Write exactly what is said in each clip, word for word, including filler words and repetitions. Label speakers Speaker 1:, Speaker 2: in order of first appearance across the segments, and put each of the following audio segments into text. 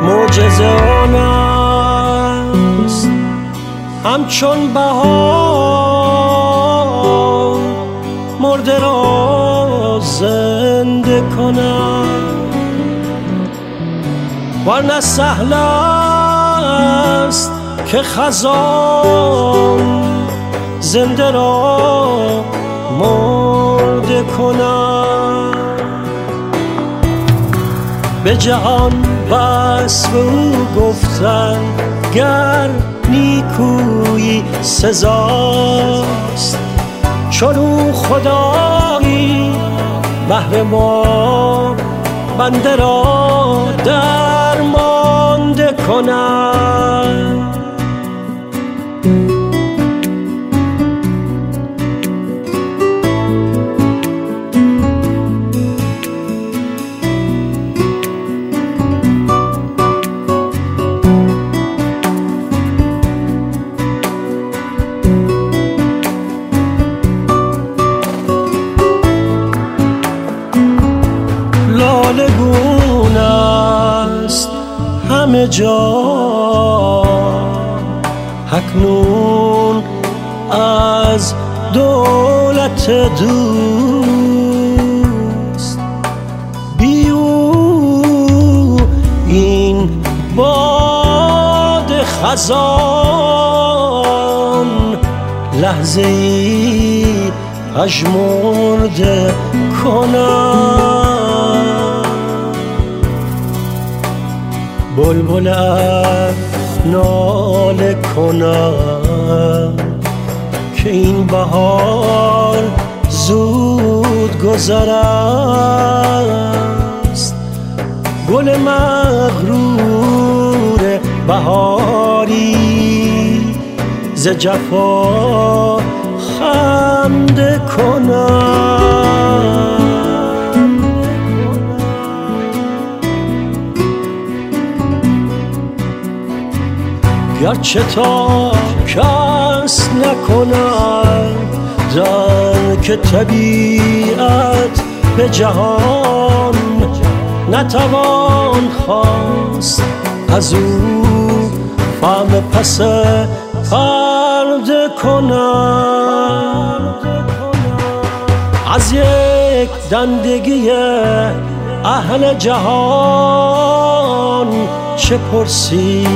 Speaker 1: معجزه آن است همچون بهار مرده را زنده کنم، ورنه سهل است که خزان زنده را مرده کنم. به جهان وصف او گفتن گر نیکویی سزاست، چون او خدایی بهر ما بنده را درمانده کنم. لالگون است همه جا اکنون از دولت دوست، بی او این باد خزان لحظه ای پژمرده کنم. بلبل ناله کنم که این بهار زود گذر است، گل مغرور بهاری ز جفا خنده کنم. گرچه تا کس نکند در که طبیعت به جهان نتوان خواست از او فهم پس پرده کنم. از یک دندگی اهل جهان چه پرسی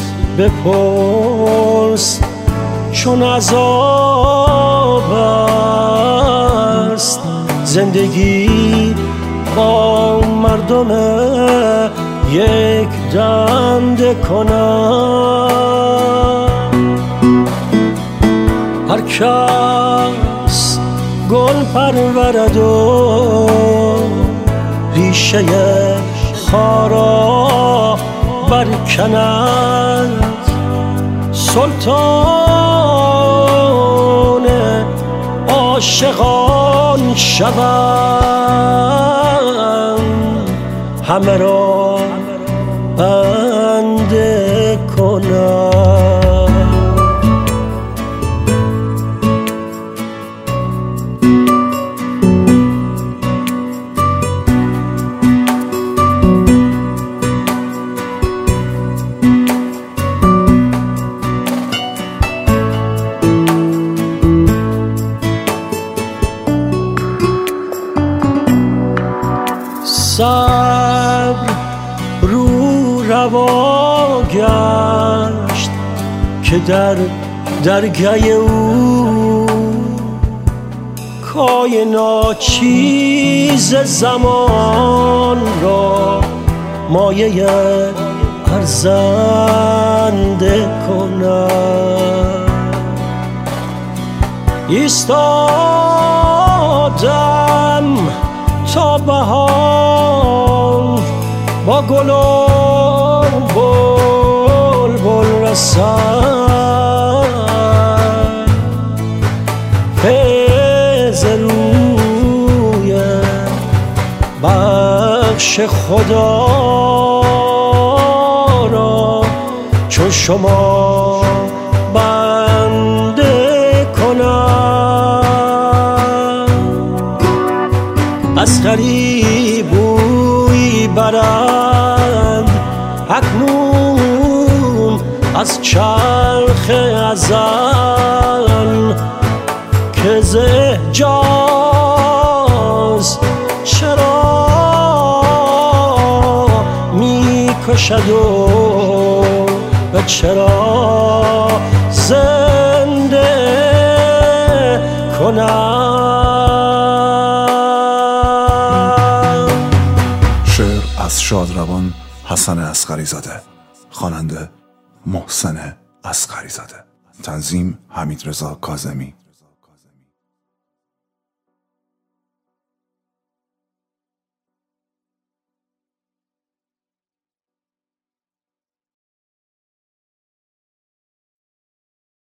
Speaker 1: بپرس، چون عذاب است زندگی با مردم یک دنده کنم. هر کس گل پرورد و ریشه خارا برکند، سلطان عاشقان شوم، همه را بنده کنم. صبر رو روا گشت که در درگه او کای ناچیز زمان را مایه ارزنده کنم. ایستادم تا بهار با گل و بلبل رسد، فیض روی بخش خدا را چون شما بنده کنم. از غریب بوی برد اکنون از چرخ ازل که ز احجاز چرا می کشد و به چرا زنده کنم.
Speaker 2: شعر از شادروان حسن اصغری زاده، خواننده محسن اصغری زاده، تنظیم حمیدرضا کاظمی.